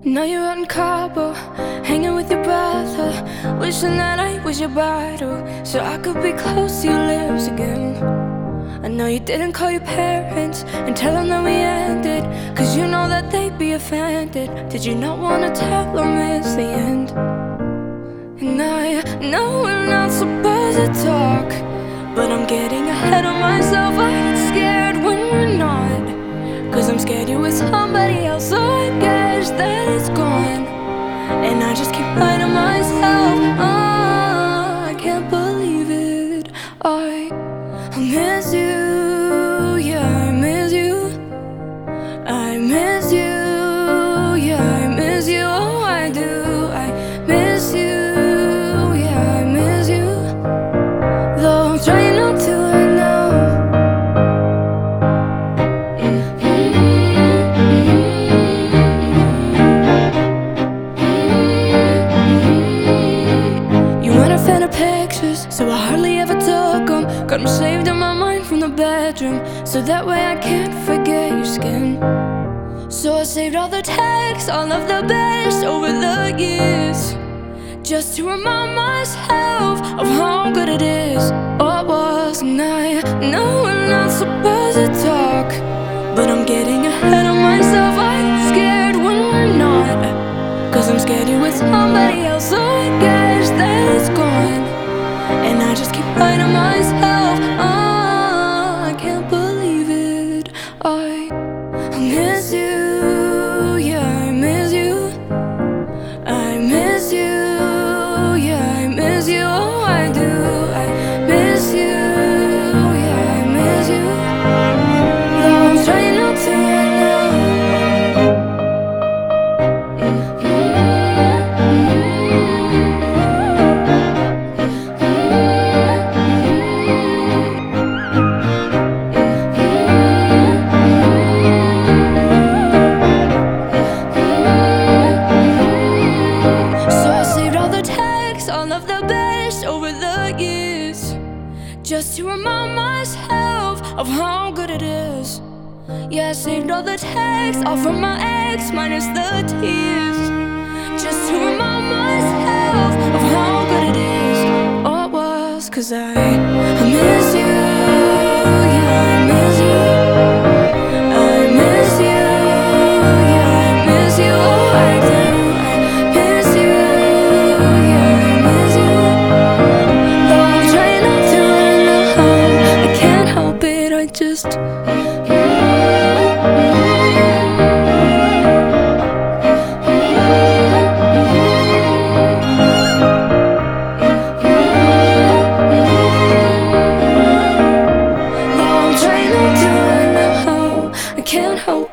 Now you're out in Cabo, hanging with your brother, wishing that I was your bottle, so I could be close to your lips again. I know you didn't call your parents and tell them that we ended, cause you know that they'd be offended. Did you not wanna tell them it's the end? And I know we're not supposed to talk, but I'm getting ahead of myself. I get scared when we're not, cause I'm scared you're with somebody else, so I guess that it's gone. And I just keep lying to myself. I can't believe it. I miss you, yeah, I miss you. I miss you, yeah, I miss you. Oh, I do, I miss you, yeah, I miss you. Though I'm trying not to, I know. You weren't a fan of pictures, so I hardly ever took them. Got them saved in my mind from the bedroom, so that way I can't forget your skin. So I saved all the texts, all of the best over the years, just to remind myself of how good it is. Or was, and I know we're not supposed to talk, but I'm getting ahead of myself. I get scared when we're not, cause I'm scared you're with somebody else, so I guess that it's gone. And I just keep lying to myself. I can't believe it. I miss you, yeah, I miss you. I miss you, yeah, I miss you. Oh, I do, I miss you, yeah, I miss you. Though I'm trying not to, I know. All of the best over the years, just to remind myself of how good it is. Yeah, I saved all the texts, all from my ex, minus the tears, just to remind myself of how good it is. Oh, it was, cause I miss you, yeah, I miss you. I miss you, yeah, I miss you. Oh, I do, I miss you, yeah, I miss you. Though I'm trying not to, I know I can't help it, I just can't help